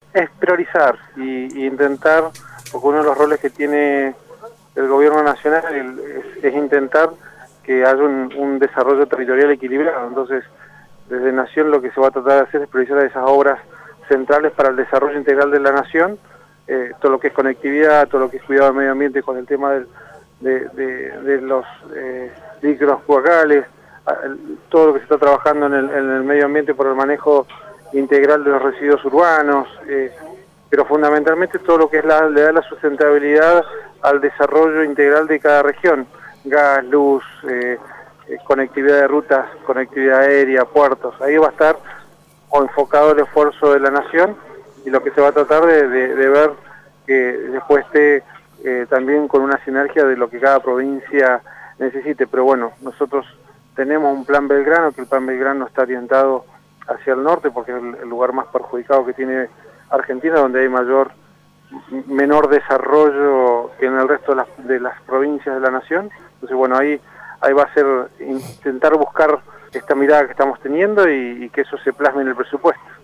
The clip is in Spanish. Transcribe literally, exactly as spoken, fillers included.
es priorizar y, y intentar, porque uno de los roles que tiene el gobierno nacional es, es intentar que haya un, un desarrollo territorial equilibrado. Entonces, desde Nación lo que se va a tratar de hacer es priorizar esas obras centrales para el desarrollo integral de la nación, eh, todo lo que es conectividad, todo lo que es cuidado del medio ambiente con el tema del, de, de, de los eh, líquidos cloacales, todo lo que se está trabajando en el, en el medio ambiente por el manejo integral de los residuos urbanos, eh, pero fundamentalmente todo lo que es la, le da la sustentabilidad al desarrollo integral de cada región, gas, luz, eh, eh, conectividad de rutas, conectividad aérea, puertos. Ahí va a estar enfocado el esfuerzo de la nación y lo que se va a tratar de, de, de ver que después esté eh, también con una sinergia de lo que cada provincia necesite. Pero bueno, nosotros tenemos un plan Belgrano, que el plan Belgrano está orientado hacia el norte porque es el, el lugar más perjudicado que tiene Argentina, donde hay mayor menor desarrollo que en el resto de las, de las provincias de la nación. Entonces bueno, ahí, ahí va a ser intentar buscar esta mirada que estamos teniendo y, y que eso se plasme en el presupuesto.